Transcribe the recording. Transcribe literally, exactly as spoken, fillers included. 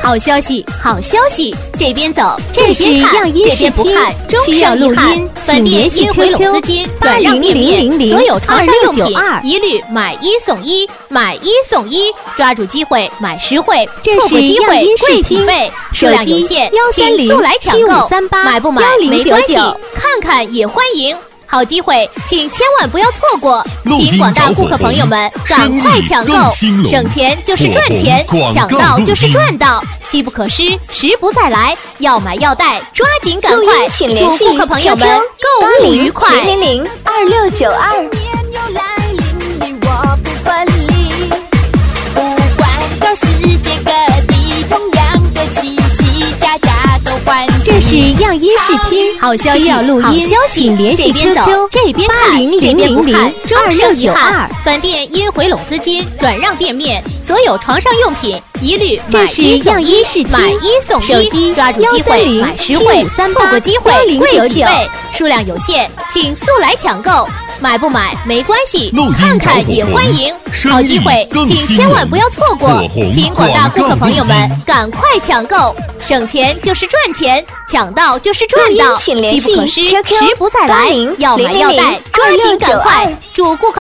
好消息，好消息！这边走， 这边看，这边不看，终生遗憾。本店因回笼资金转让店面，所有床上用品一律买一送一，买一送一，抓住机会买实惠，错过机会贵几倍，数量有限，请速来抢购。买不买没关系，看看也欢迎。好机会，请千万不要错过！请广大顾客朋友们赶快抢购，省钱就是赚钱，抢到就是赚到，机不可失，时不再来，要买要带，抓紧赶快！祝顾客朋友们购物愉快！ 零零零二六九二。这是样衣视听， 好消息， 要录音， 好消息， 请联系 Q Q 这边八零零零零二六九二。本店因回笼资金转让店面，所有床上用品一律买一送一，买一送一，手机抓住机会买实惠，错过机会贵几倍，数量有限，请速来抢购。买不买没关系，看看也欢迎。好机会，请千万不要错过！请广大顾客朋友们赶快抢购，省钱就是赚钱，抢到就是赚到，机不可失，时不再来，要买要带，抓紧赶快！祝顾客。